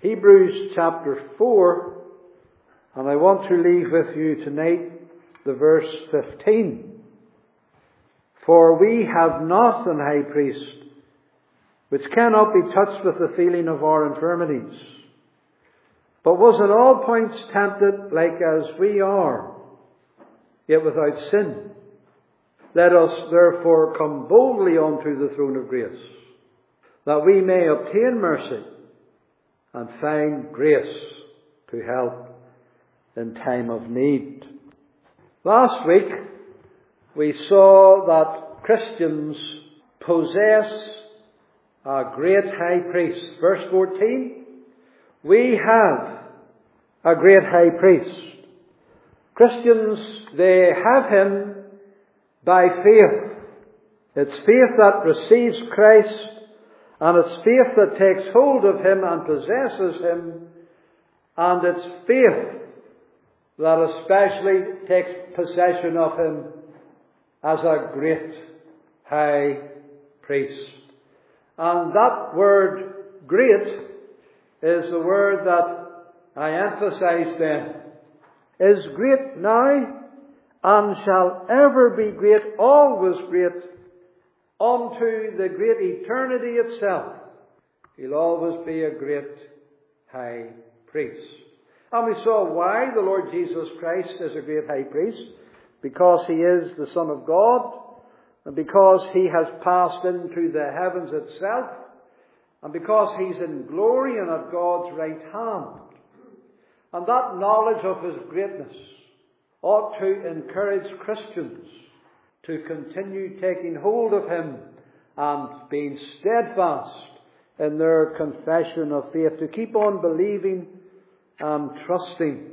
Hebrews chapter 4, and I want to leave with you tonight the verse 15. For we have not an high priest which cannot be touched with the feeling of our infirmities, but was in all points tempted like as we are, yet without sin. Let us therefore come boldly unto the throne of grace, that we may obtain mercy and find grace to help in time of need. Last week we saw that Christians possess a great high priest. Verse 14, we have a great high priest. Christians, they have him by faith. It's faith that receives Christ, and it's faith that takes hold of him and possesses him, and it's faith that especially takes possession of him as a great high priest. And that word great is the word that I emphasise then. Is great now and shall ever be great, always great, unto the great eternity itself. He'll always be a great high priest. And we saw why the Lord Jesus Christ is a great high priest. Because he is the Son of God, and because he has passed into the heavens itself, and because he's in glory and at God's right hand. And that knowledge of his greatness ought to encourage Christians to continue taking hold of him and being steadfast in their confession of faith, to keep on believing and trusting.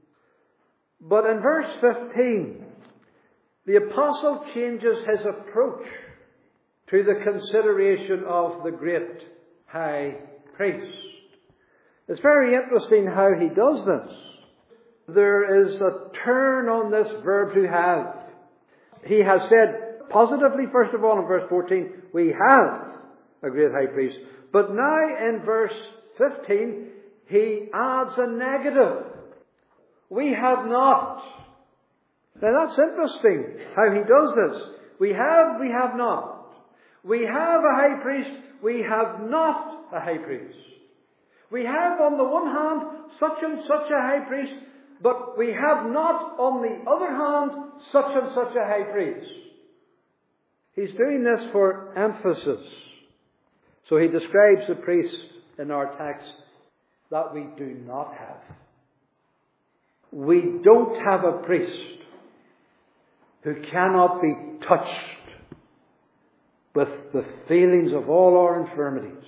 But in verse 15, the apostle changes his approach to the consideration of the great high priest. It's very interesting how he does this. There is a turn on this verb to have. He has said positively, first of all, in verse 14, we have a great high priest. But now in verse 15, he adds a negative. We have not. Now that's interesting how he does this. We have not. We have a high priest, we have not a high priest. We have on the one hand such and such a high priest, but we have not on the other hand such and such a high priest. He's doing this for emphasis. So he describes the priest in our text that we do not have. We don't have a priest who cannot be touched with the feelings of all our infirmities.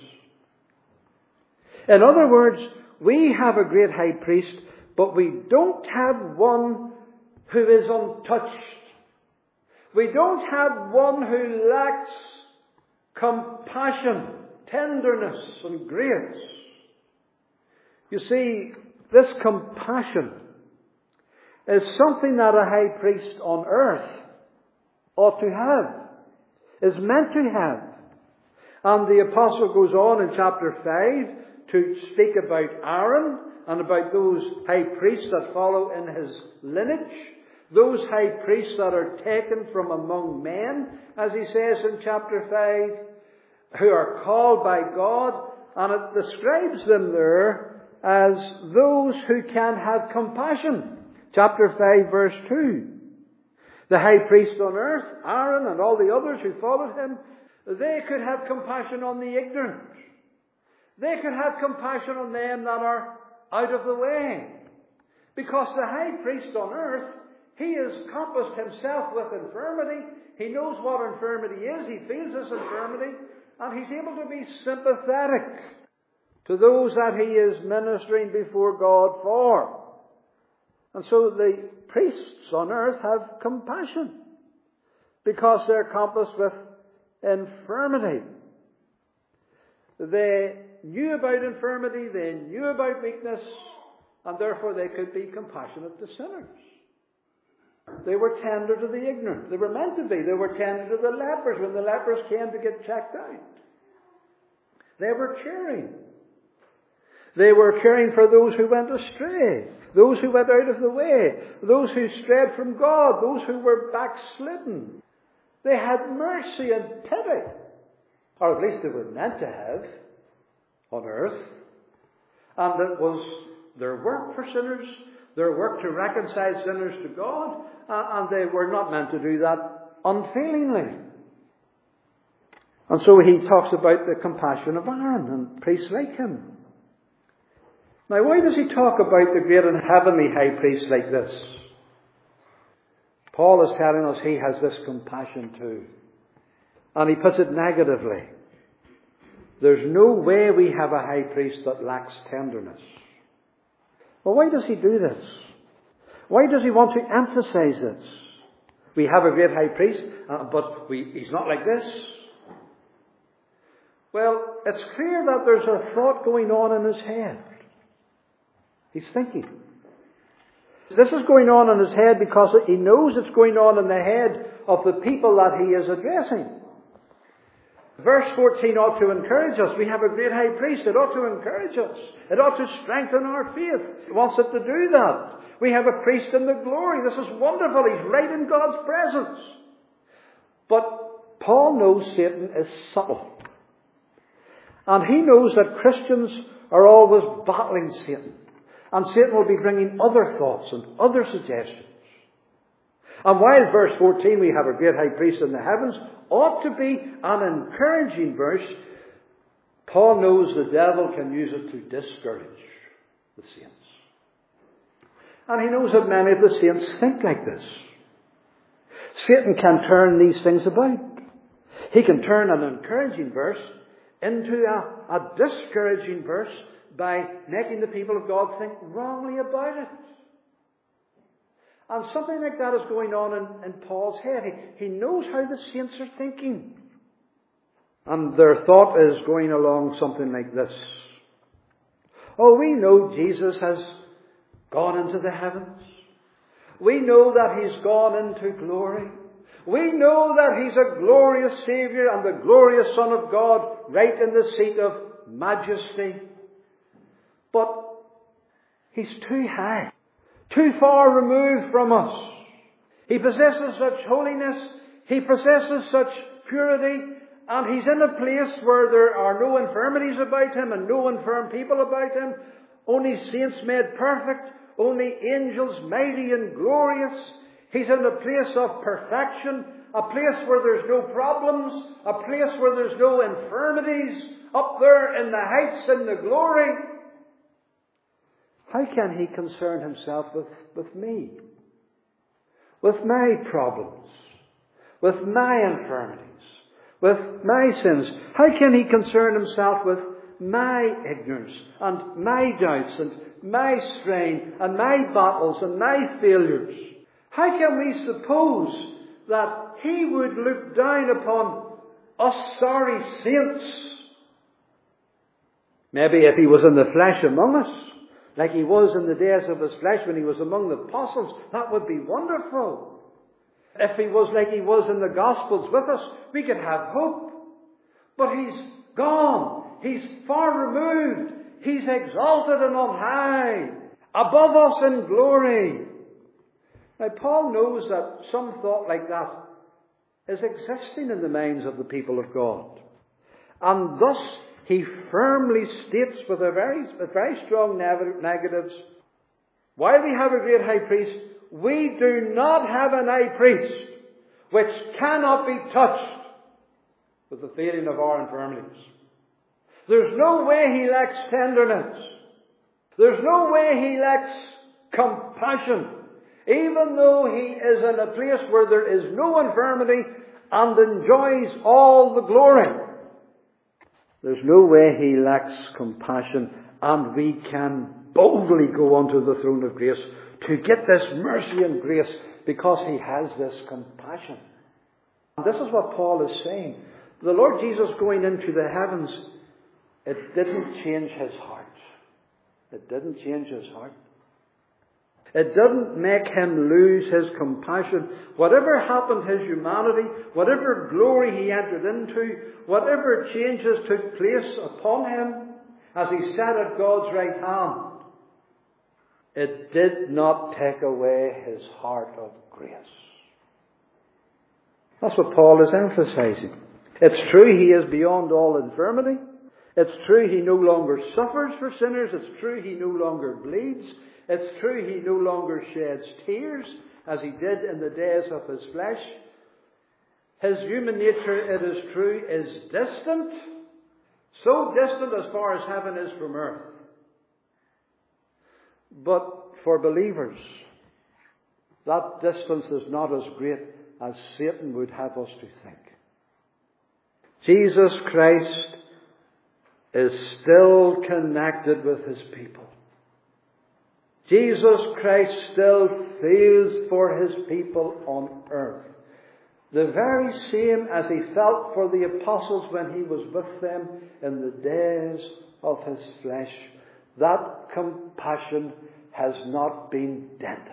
In other words, we have a great high priest, but we don't have one who is untouched. We don't have one who lacks compassion, tenderness, and grace. You see, this compassion is something that a high priest on earth ought to have, is meant to have. And the apostle goes on in chapter 5 to speak about Aaron and about those high priests that follow in his lineage, those high priests that are taken from among men, as he says in chapter 5, who are called by God, and it describes them there as those who can have compassion. Chapter 5, verse 2. The high priest on earth, Aaron and all the others who followed him, they could have compassion on the ignorant. They could have compassion on them that are out of the way. Because the high priest on earth, he has compassed himself with infirmity. He knows what infirmity is. He feels his infirmity. And he's able to be sympathetic to those that he is ministering before God for. And so the priests on earth have compassion because they're compassed with infirmity. They knew about infirmity, they knew about weakness, and therefore they could be compassionate to sinners. They were tender to the ignorant. They were meant to be. They were tender to the lepers when the lepers came to get checked out. They were cheering. They were caring for those who went astray, those who went out of the way, those who strayed from God, those who were backslidden. They had mercy and pity, or at least they were meant to have on earth. And it was their work for sinners, their work to reconcile sinners to God, and they were not meant to do that unfailingly. And so he talks about the compassion of Aaron and priests like him. Now, why does he talk about the great and heavenly high priest like this? Paul is telling us he has this compassion too. And he puts it negatively. There's no way we have a high priest that lacks tenderness. Well, why does he do this? Why does he want to emphasize this? We have a great high priest, but he's not like this. Well, it's clear that there's a thought going on in his head. He's thinking. This is going on in his head because he knows it's going on in the head of the people that he is addressing. Verse 14 ought to encourage us. We have a great high priest. It ought to encourage us. It ought to strengthen our faith. It wants it to do that. We have a priest in the glory. This is wonderful. He's right in God's presence. But Paul knows Satan is subtle. And he knows that Christians are always battling Satan. And Satan will be bringing other thoughts and other suggestions. And while verse 14, we have a great high priest in the heavens, ought to be an encouraging verse, Paul knows the devil can use it to discourage the saints. And he knows that many of the saints think like this. Satan can turn these things about. He can turn an encouraging verse into a discouraging verse by making the people of God think wrongly about it. And something like that is going on in Paul's head. He knows how the saints are thinking. And their thought is going along something like this. Oh, we know Jesus has gone into the heavens. We know that He's gone into glory. We know that He's a glorious Saviour and the glorious Son of God right in the seat of majesty. But He's too high, too far removed from us. He possesses such holiness, He possesses such purity, and He's in a place where there are no infirmities about Him and no infirm people about Him, only saints made perfect, only angels mighty and glorious. He's in a place of perfection, a place where there's no problems, a place where there's no infirmities, up there in the heights in the glory. How can He concern Himself with me? With my problems? With my infirmities? With my sins? How can He concern Himself with my ignorance and my doubts and my strain and my battles and my failures? How can we suppose that He would look down upon us sorry saints? Maybe if He was in the flesh among us, like He was in the days of His flesh when He was among the apostles, that would be wonderful. If He was like He was in the Gospels with us, we could have hope. But He's gone. He's far removed. He's exalted and on high, above us in glory. Now, Paul knows that some thought like that is existing in the minds of the people of God. And thus, he firmly states with very strong negatives, while we have a great high priest, we do not have an high priest which cannot be touched with the feeling of our infirmities. There's no way He lacks tenderness. There's no way He lacks compassion. Even though He is in a place where there is no infirmity and enjoys all the glory. There's no way He lacks compassion, and we can boldly go onto the throne of grace to get this mercy and grace because He has this compassion. And this is what Paul is saying. The Lord Jesus going into the heavens, it didn't change His heart. It didn't change His heart. It didn't make Him lose His compassion. Whatever happened to His humanity, whatever glory He entered into, whatever changes took place upon Him, as he sat at God's right hand, it did not take away his heart of grace. That's what Paul is emphasizing. It's true he is beyond all infirmity. It's true he no longer suffers for sinners. It's true he no longer bleeds. It's true he no longer sheds tears as he did in the days of his flesh. His human nature, it is true, is distant. So distant as far as heaven is from earth. But for believers, that distance is not as great as Satan would have us to think. Jesus Christ is still connected with his people. Jesus Christ still feels for his people on earth. The very same as he felt for the apostles when he was with them in the days of his flesh. That compassion has not been dented.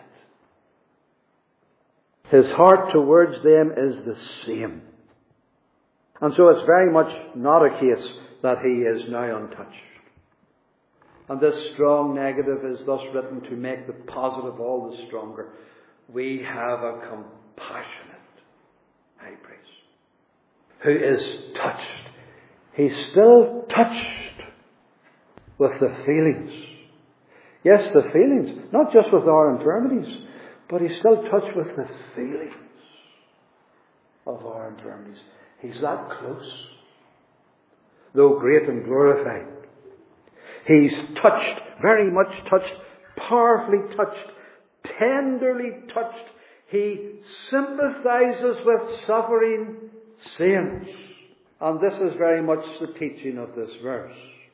His heart towards them is the same. And so it's very much not a case that he is now untouched. And this strong negative is thus written to make the positive all the stronger. We have a compassionate high priest who is touched. He's still touched with the feelings. Yes, the feelings, not just with our infirmities, but he's still touched with the feelings of our infirmities. He's that close, though great and glorified. He's touched, very much touched, powerfully touched, tenderly touched. He sympathizes with suffering saints. And this is very much the teaching of this verse.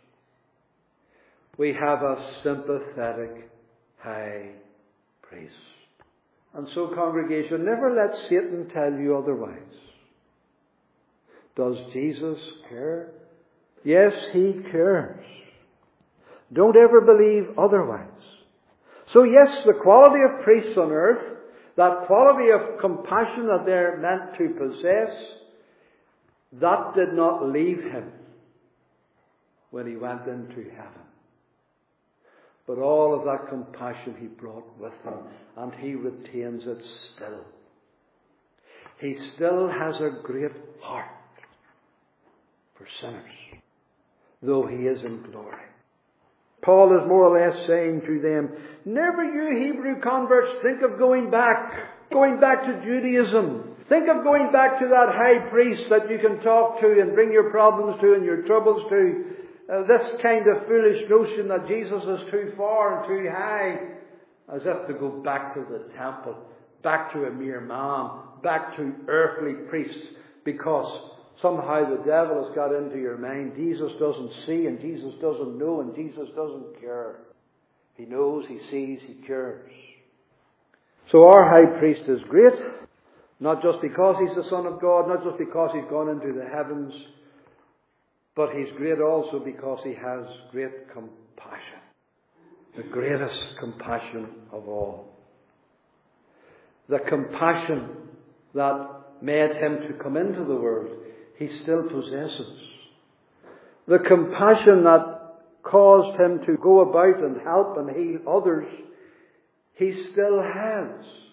We have a sympathetic high priest. And so, congregation, never let Satan tell you otherwise. Does Jesus care? Yes, he cares. Don't ever believe otherwise. So yes, the quality of priests on earth, that quality of compassion that they're meant to possess, that did not leave him when he went into heaven. But all of that compassion he brought with him, and he retains it still. He still has a great heart for sinners, though he is in glory. Paul is more or less saying to them, never you Hebrew converts think of going back to Judaism. Think of going back to that high priest that you can talk to and bring your problems to and your troubles to. This kind of foolish notion that Jesus is too far and too high, as if to go back to the temple, back to a mere man, back to earthly priests, because somehow the devil has got into your mind. Jesus doesn't see and Jesus doesn't know and Jesus doesn't care. He knows, he sees, he cares. So our high priest is great, not just because he's the Son of God, not just because he's gone into the heavens, but he's great also because he has great compassion. The greatest compassion of all. The compassion that made him to come into the world, he still possesses. The compassion that caused him to go about and help and heal others, he still has.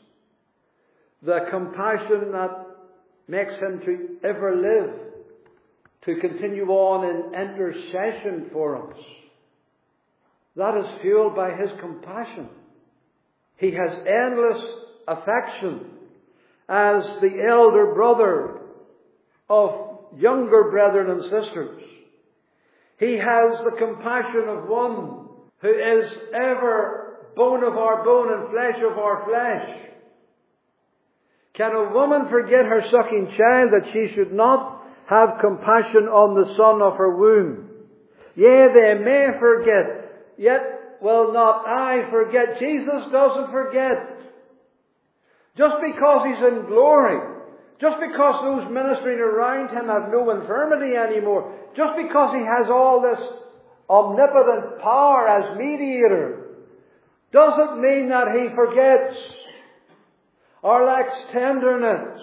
The compassion that makes him to ever live, to continue on in intercession for us, that is fueled by his compassion. He has endless affection as the elder brother of younger brethren and sisters. He has the compassion of one who is ever bone of our bone and flesh of our flesh. Can a woman forget her sucking child that she should not have compassion on the son of her womb? Yea, they may forget, yet will not I forget. Jesus doesn't forget. Just because he's in glory, just because those ministering around him have no infirmity anymore, just because he has all this omnipotent power as mediator, doesn't mean that he forgets or lacks tenderness.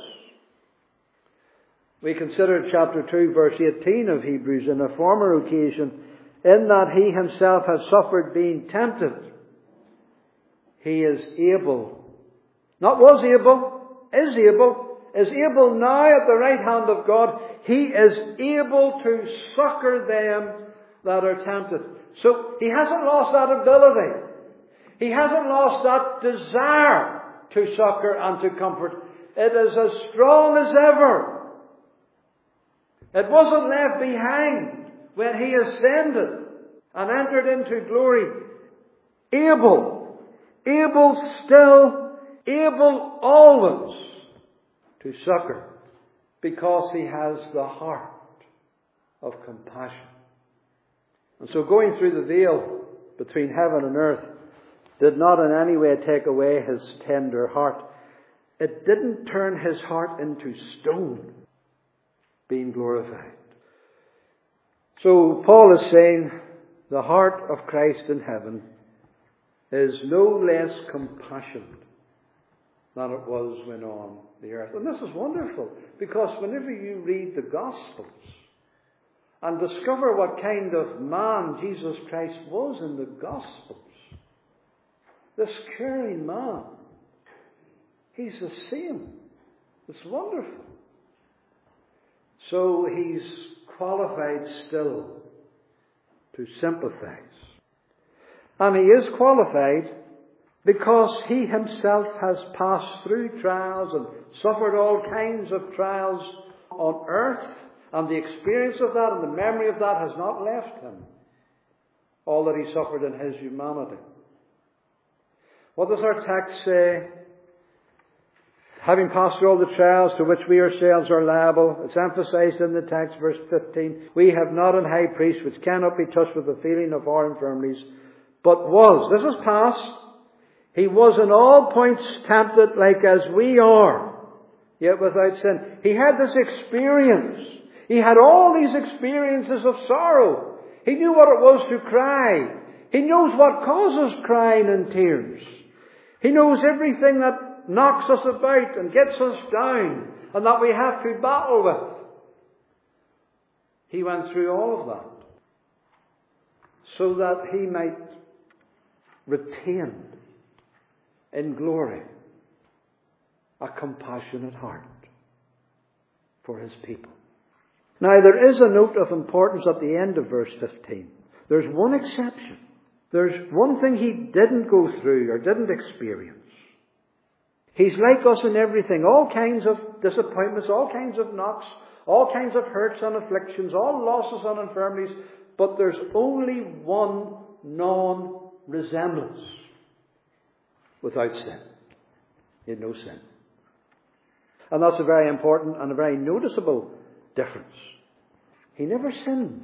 We considered chapter 2 verse 18 of Hebrews in a former occasion, in that he himself has suffered being tempted, he is able, not was able, is able now at the right hand of God. He is able to succor them that are tempted. So he hasn't lost that ability. He hasn't lost that desire to succor and to comfort. It is as strong as ever. It wasn't left behind when he ascended and entered into glory. Able still, able always to succor, because he has the heart of compassion. And so going through the veil between heaven and earth did not in any way take away his tender heart. It didn't turn his heart into stone being glorified. So Paul is saying the heart of Christ in heaven is no less compassionate than it was when on the earth. And this is wonderful, because whenever you read the Gospels and discover what kind of man Jesus Christ was in the Gospels, this caring man, he's the same. It's wonderful. So he's qualified still to sympathize. And he is qualified because he himself has passed through trials and suffered all kinds of trials on earth. And the experience of that and the memory of that has not left him. All that he suffered in his humanity. What does our text say? Having passed through all the trials to which we ourselves are liable. It's emphasized in the text, verse 15. We have not an high priest which cannot be touched with the feeling of our infirmities, but was. This is past. He was in all points tempted like as we are, yet without sin. He had this experience. He had all these experiences of sorrow. He knew what it was to cry. He knows what causes crying and tears. He knows everything that knocks us about and gets us down and that we have to battle with. He went through all of that so that he might retain in glory a compassionate heart for his people. Now there is a note of importance at the end of verse 15. There's one exception. There's one thing he didn't go through or didn't experience. He's like us in everything. All kinds of disappointments, all kinds of knocks, all kinds of hurts and afflictions, all losses and infirmities. But there's only one non-resemblance. Without sin. He had no sin. And that's a very important and a very noticeable difference. He never sinned.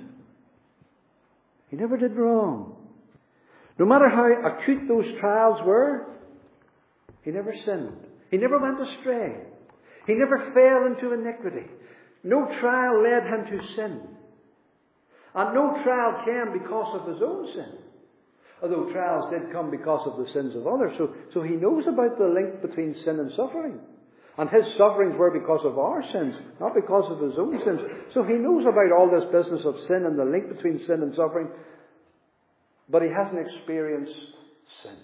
He never did wrong. No matter how acute those trials were, he never sinned. He never went astray. He never fell into iniquity. No trial led him to sin. And no trial came because of his own sin. Although trials did come because of the sins of others. So he knows about the link between sin and suffering. And his sufferings were because of our sins, not because of his own sins. So he knows about all this business of sin and the link between sin and suffering. But he hasn't experienced sin.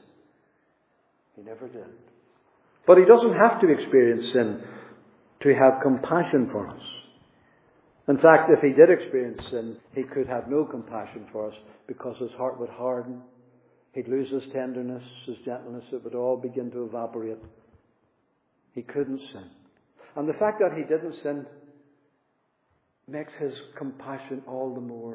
He never did. But he doesn't have to experience sin to have compassion for us. In fact, if he did experience sin, he could have no compassion for us because his heart would harden. He'd lose his tenderness, his gentleness. It would all begin to evaporate. He couldn't sin. And the fact that he didn't sin makes his compassion all the more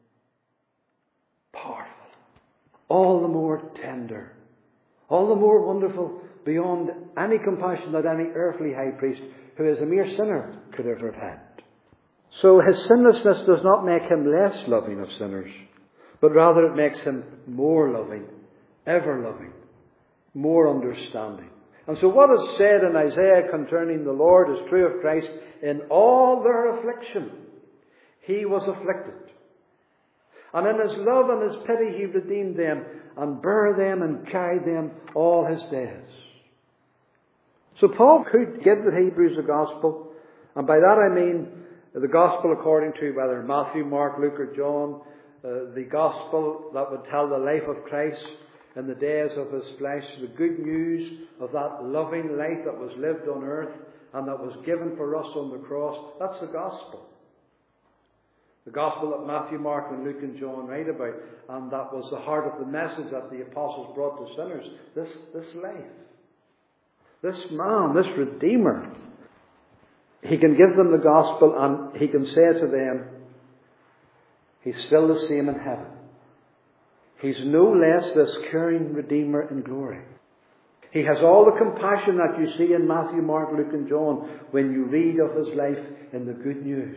powerful, all the more tender, all the more wonderful beyond any compassion that any earthly high priest who is a mere sinner could ever have had. So his sinlessness does not make him less loving of sinners, but rather it makes him more loving, ever loving, more understanding. And so what is said in Isaiah concerning the Lord is true of Christ. In all their affliction, he was afflicted. And in his love and his pity he redeemed them and bare them and carried them all his days. So Paul could give the Hebrews the gospel. And by that I mean the gospel according to whether Matthew, Mark, Luke or John. the gospel that would tell the life of Christ in the days of his flesh, the good news of that loving life that was lived on earth and that was given for us on the cross. That's the gospel. The gospel that Matthew, Mark and Luke and John write about, and that was the heart of the message that the apostles brought to sinners. This life, this man, this Redeemer, he can give them the gospel and he can say to them, he's still the same in heaven. He's no less this caring Redeemer in glory. He has all the compassion that you see in Matthew, Mark, Luke and John when you read of his life in the good news.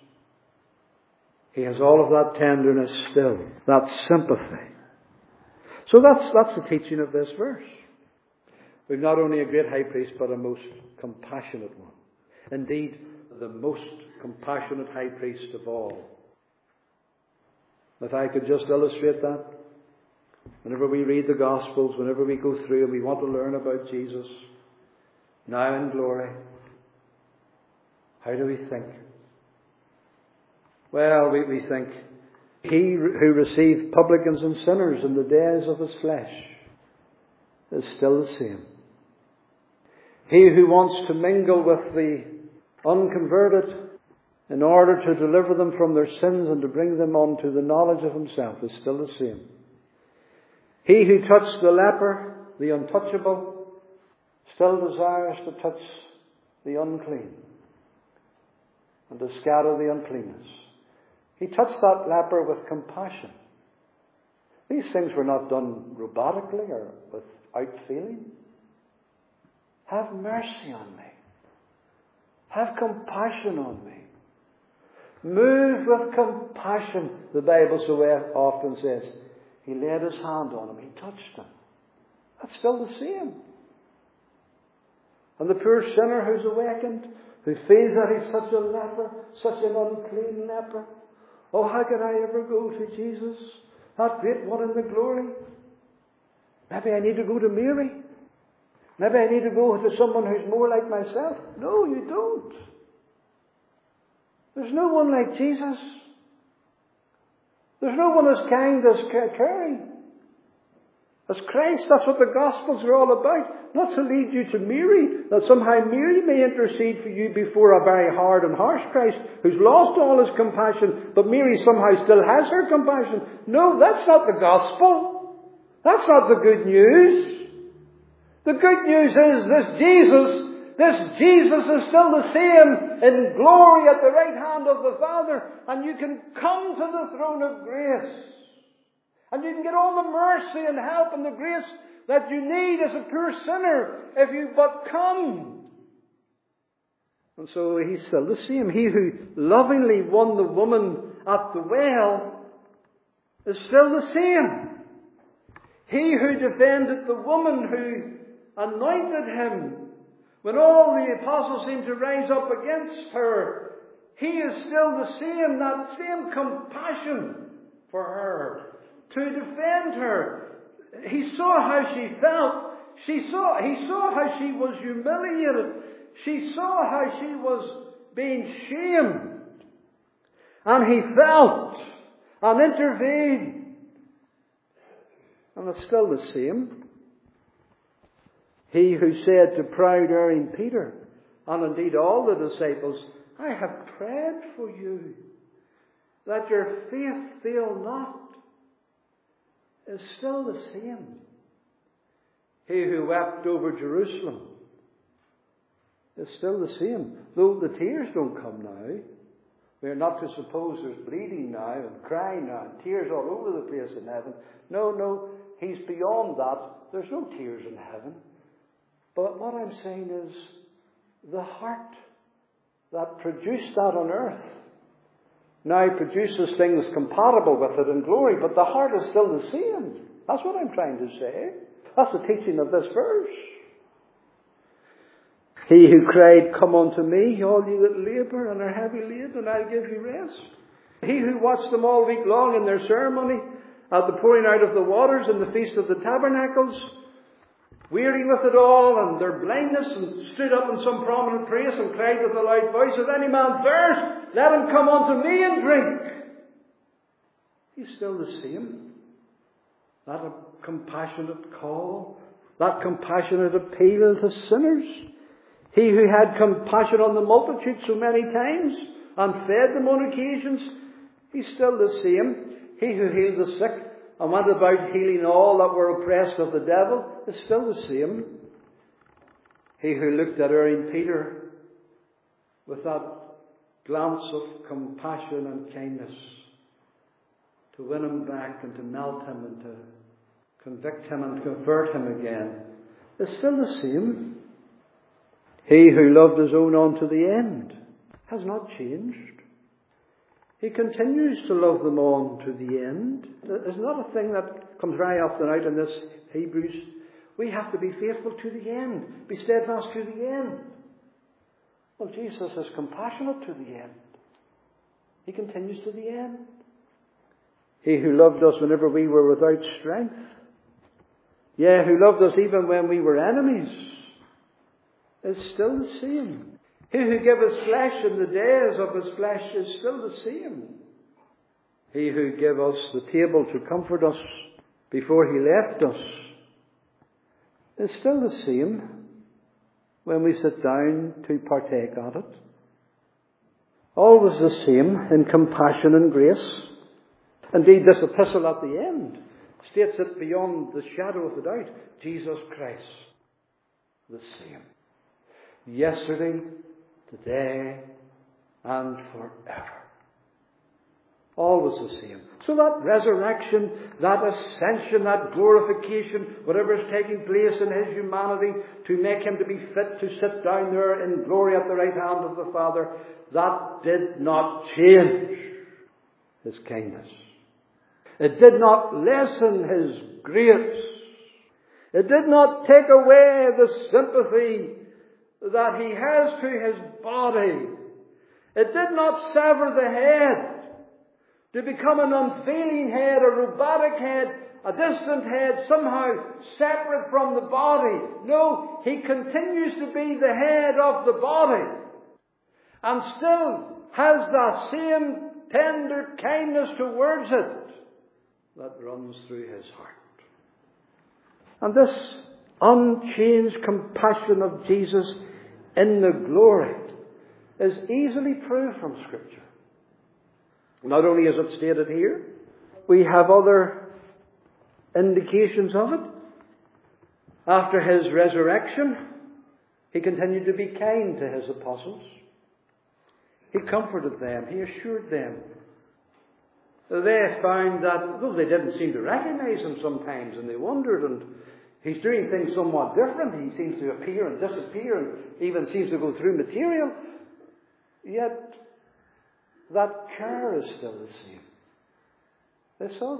He has all of that tenderness still, that sympathy. So that's the teaching of this verse. We've not only a great high priest, but a most compassionate one. Indeed, the most compassionate high priest of all. If I could just illustrate that, whenever we read the Gospels, whenever we go through and we want to learn about Jesus, now in glory, how do we think? Well, we think, he who received publicans and sinners in the days of his flesh is still the same. He who wants to mingle with the unconverted in order to deliver them from their sins and to bring them on to the knowledge of himself is still the same. He who touched the leper, the untouchable, still desires to touch the unclean and to scatter the uncleanness. He touched that leper with compassion. These things were not done robotically or without feeling. Have mercy on me. Have compassion on me. Move with compassion, the Bible so often says. He laid his hand on him. He touched him. That's still the same. And the poor sinner who's awakened, who feels that he's such a leper, such an unclean leper. Oh, how could I ever go to Jesus, that great one in the glory? Maybe I need to go to Mary. Maybe I need to go to someone who's more like myself. No, you don't. There's no one like Jesus. There's no one as kind, as caring as Christ. That's what the Gospels are all about. Not to lead you to Mary, that somehow Mary may intercede for you before a very hard and harsh Christ who's lost all his compassion, but Mary somehow still has her compassion. No, that's not the Gospel. That's not the good news. The good news is this Jesus is still the same in glory at the right hand of the Father, and you can come to the throne of grace. And you can get all the mercy and help and the grace that you need as a poor sinner if you but come. And so he's still the same. He who lovingly won the woman at the well is still the same. He who defended the woman who anointed him when all the apostles seemed to rise up against her, he is still the same, that same compassion for her. To defend her. He saw how she felt. He saw how she was humiliated. She saw how she was being shamed. And he felt and intervened. And it's still the same. He who said to proud erring Peter, and indeed all the disciples, I have prayed for you, that your faith fail not, is still the same. He who wept over Jerusalem is still the same. Though the tears don't come now. We are not to suppose there's bleeding now and crying now and tears all over the place in heaven. No, he's beyond that. There's no tears in heaven. But what I'm saying is the heart that produced that on earth now produces things compatible with it in glory, but the heart is still the same. That's what I'm trying to say. That's the teaching of this verse. He who cried, come unto me, all you that labour and are heavy laden, and I'll give you rest. He who watched them all week long in their ceremony, at the pouring out of the waters in the Feast of the Tabernacles, weary with it all and their blindness, and stood up in some prominent place and cried with a loud voice, if any man thirst, let him come unto me and drink. He's still the same. That compassionate call, that compassionate appeal to sinners. He who had compassion on the multitude so many times and fed them on occasions, he's still the same. He who healed the sick and went about healing all that were oppressed of the devil is still the same. He who looked at erring Peter with that glance of compassion and kindness to win him back and to melt him and to convict him and convert him again is still the same. He who loved his own unto the end has not changed. He continues to love them on to the end. It's not a thing that comes very often out in this Hebrews. We have to be faithful to the end. Be steadfast to the end. Well, Jesus is compassionate to the end. He continues to the end. He who loved us whenever we were without strength. Yeah, who loved us even when we were enemies, is still the same. He who gave his flesh in the days of his flesh is still the same. He who gave us the table to comfort us before he left us is still the same when we sit down to partake of it. Always the same in compassion and grace. Indeed, this epistle at the end states it beyond the shadow of a doubt. Jesus Christ, the same. Yesterday, today, and forever. Always the same. So that resurrection, that ascension, that glorification, whatever is taking place in his humanity to make him to be fit to sit down there in glory at the right hand of the Father, that did not change his kindness. It did not lessen his grace. It did not take away the sympathy that he has to his body. It did not sever the head to become an unfeeling head, a robotic head, a distant head, somehow separate from the body. No, he continues to be the head of the body and still has that same tender kindness towards it that runs through his heart. And this unchanged compassion of Jesus in the glory is easily proved from Scripture. Not only is it stated here, we have other indications of it. After his resurrection, he continued to be kind to his apostles. He comforted them. He assured them. They found that, though they didn't seem to recognize him sometimes, and they wondered, and he's doing things somewhat different. He seems to appear and disappear and even seems to go through material. Yet, that care is still the same. They saw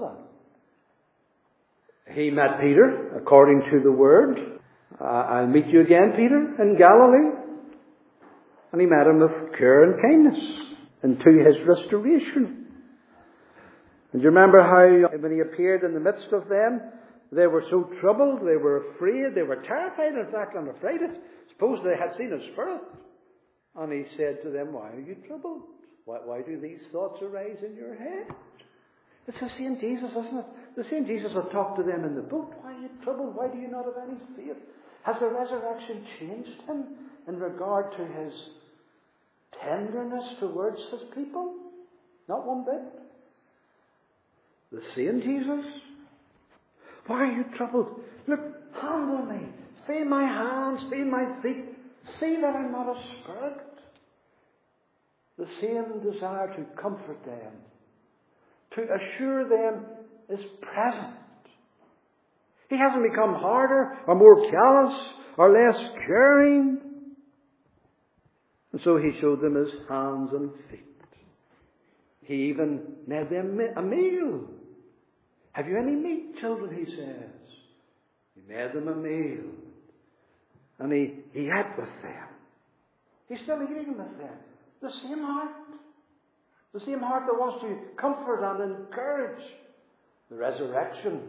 that. He met Peter, according to the word. I'll meet you again, Peter, in Galilee. And he met him with care and kindness into his restoration. And you remember how when he appeared in the midst of them, they were so troubled, they were afraid, they were terrified, in fact, and afraid. Suppose they had seen a spirit. And he said to them, why are you troubled? Why do these thoughts arise in your head? It's the same Jesus, isn't it? The same Jesus that talked to them in the boat. Why are you troubled? Why do you not have any faith? Has the resurrection changed him in regard to his tenderness towards his people? Not one bit. The same Jesus. Why are you troubled? Look, handle me. Feel my hands, feel my feet. See that I'm not a spirit. The same desire to comfort them, to assure them, is present. He hasn't become harder or more callous or less caring. And so he showed them his hands and feet. He even made them a meal. Have you any meat, children, he says. He made them a meal. And he ate with them. He's still eating with them. The same heart. The same heart that wants to comfort and encourage. The resurrection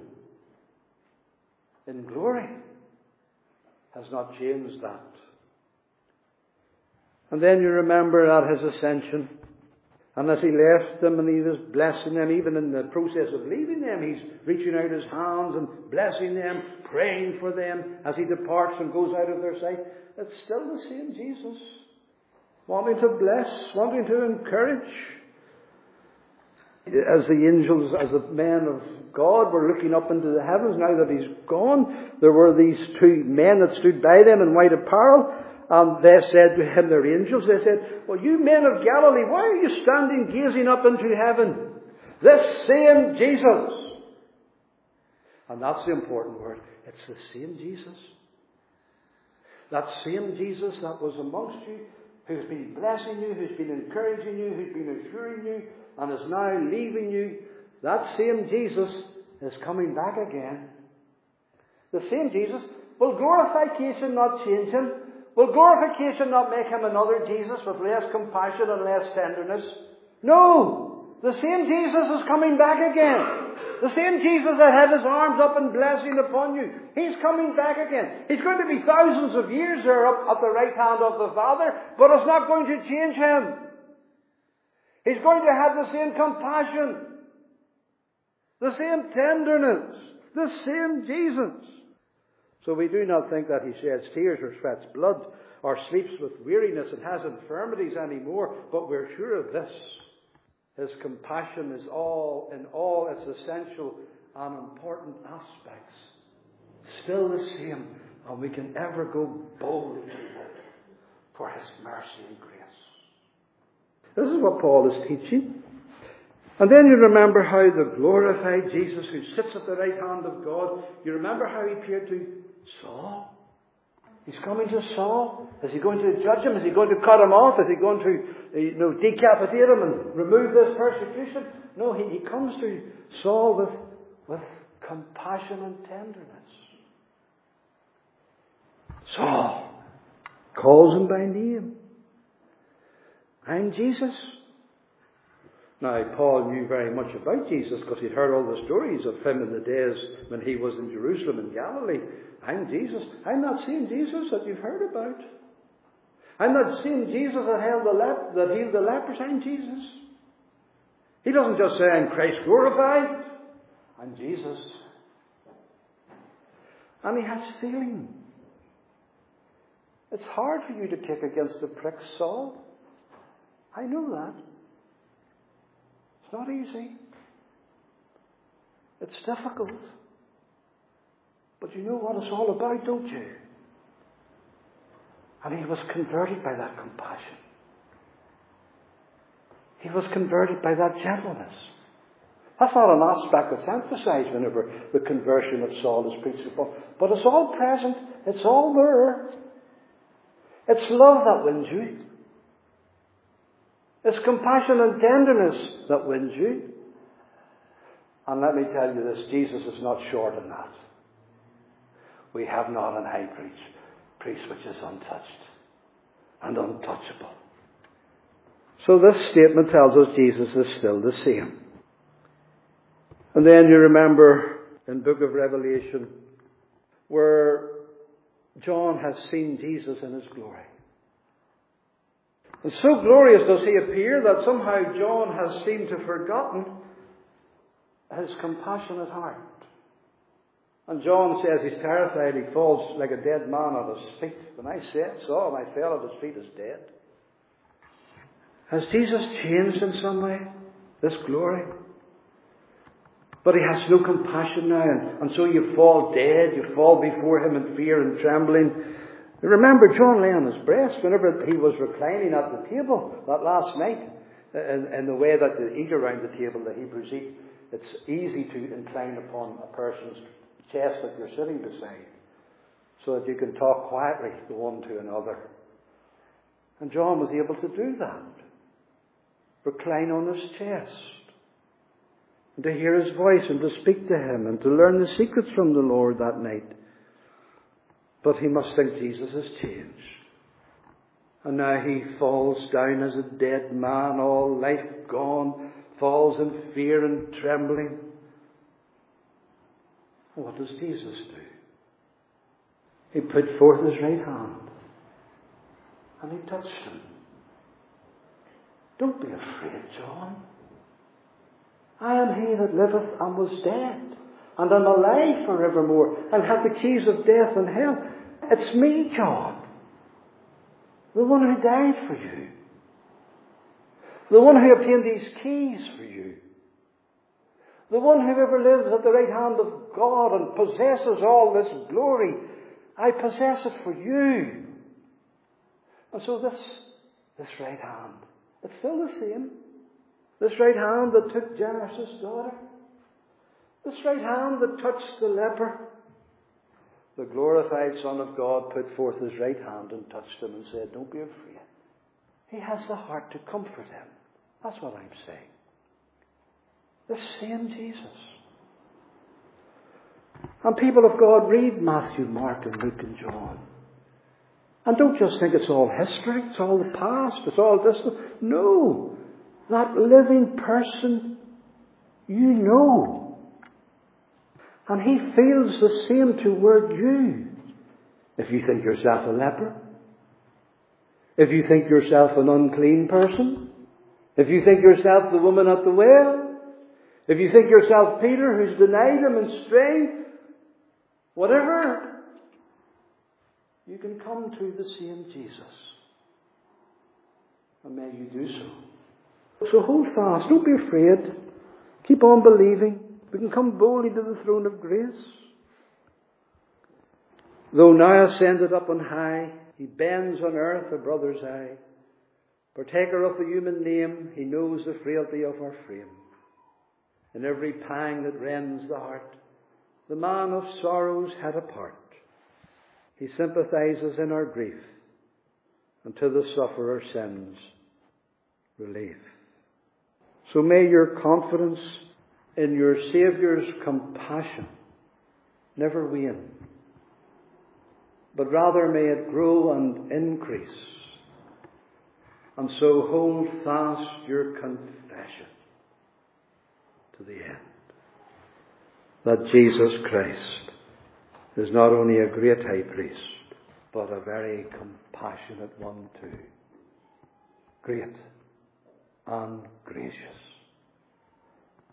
in glory has not changed that. And then you remember at his ascension, And as he left them and he was blessing them, even in the process of leaving them, he's reaching out his hands and blessing them, praying for them as he departs and goes out of their sight. It's still the same Jesus, wanting to bless, wanting to encourage. As the angels, as the men of God were looking up into the heavens, now that he's gone, there were these two men that stood by them in white apparel, and they said to him, they're angels, they said, well, you men of Galilee, why are you standing gazing up into heaven? This same Jesus. And that's the important word. It's the same Jesus. That same Jesus that was amongst you, who's been blessing you, who's been encouraging you, who's been assuring you, and is now leaving you, that same Jesus is coming back again. The same Jesus. Will glorification not change him? Will glorification not make him another Jesus with less compassion and less tenderness? No! The same Jesus is coming back again. The same Jesus that had his arms up and blessing upon you. He's coming back again. He's going to be thousands of years there up at the right hand of the Father, but it's not going to change him. He's going to have the same compassion, the same tenderness, the same Jesus. So we do not think that he sheds tears or sweats blood or sleeps with weariness and has infirmities anymore, but we're sure of this. His compassion is in all its essential and important aspects still the same, and we can ever go boldly to him for his mercy and grace. This is what Paul is teaching. And then you remember how the glorified Jesus who sits at the right hand of God, you remember how he appeared to Saul? He's coming to Saul. Is he going to judge him? Is he going to cut him off? Is he going to decapitate him and remove this persecution? No, he comes to Saul with compassion and tenderness. Saul calls him by name. I'm Jesus. Now, Paul knew very much about Jesus because he'd heard all the stories of him in the days when he was in Jerusalem and Galilee. I'm Jesus. I'm that same Jesus that you've heard about. I'm that same Jesus that healed the lepers. I'm Jesus. He doesn't just say, I'm Christ glorified. I'm Jesus. And he has feeling. It's hard for you to kick against the prick, Saul. I know that. It's not easy. It's difficult. But you know what it's all about, don't you? And he was converted by that compassion. He was converted by that gentleness. That's not an aspect that's emphasized whenever the conversion of Saul is preached upon. But it's all present. It's all there. It's love that wins you. It's compassion and tenderness that wins you. And let me tell you this, Jesus is not short in that. We have not an high priest which is untouched and untouchable. So this statement tells us Jesus is still the same. And then you remember in the book of Revelation where John has seen Jesus in his glory. And so glorious does he appear that somehow John has seemed to have forgotten his compassionate heart. And John says he's terrified. He falls like a dead man at his feet. When I saw him, I fell at his feet as dead. Has Jesus changed in some way? This glory? But he has no compassion now. And so you fall dead. You fall before him in fear and trembling. Remember, John lay on his breast whenever he was reclining at the table that last night. In the way that they eat around the table, the Hebrews eat, it's easy to incline upon a person's chest that you're sitting beside, so that you can talk quietly the one to another. And John was able to do that. Recline on his chest. And to hear his voice and to speak to him and to learn the secrets from the Lord that night. But he must think Jesus has changed. And now he falls down as a dead man, all life gone, falls in fear and trembling. What does Jesus do? He put forth his right hand and he touched him. Don't be afraid, John. I am he that liveth and was dead, and am alive forevermore, and have the keys of death and hell. It's me, John, the one who died for you, the one who obtained these keys for you, the one who ever lives at the right hand of God and possesses all this glory. I possess it for you. And so this right hand, it's still the same. This right hand that took Jairus' daughter. This right hand that touched the leper. The glorified Son of God put forth his right hand and touched him and said, don't be afraid. He has the heart to comfort him. That's what I'm saying. The same Jesus. And people of God, read Matthew, Mark and Luke and John. And don't just think it's all history, it's all the past, it's all this. No. That living person, you know. And he feels the same toward you. If you think yourself a leper, if you think yourself an unclean person, if you think yourself the woman at the well, if you think yourself Peter who's denied him and strayed, whatever, you can come to the same Jesus. And may you do so. So hold fast. Don't be afraid. Keep on believing. We can come boldly to the throne of grace. Though now ascended up on high, he bends on earth a brother's eye. Partaker of the human name, he knows the frailty of our frame. In every pang that rends the heart, the man of sorrows had a part. He sympathizes in our grief, and to the sufferer sends relief. So may your confidence in your Saviour's compassion never wane, but rather may it grow and increase. And so hold fast your confession to the end, that Jesus Christ is not only a great high priest, but a very compassionate one too. Great and gracious.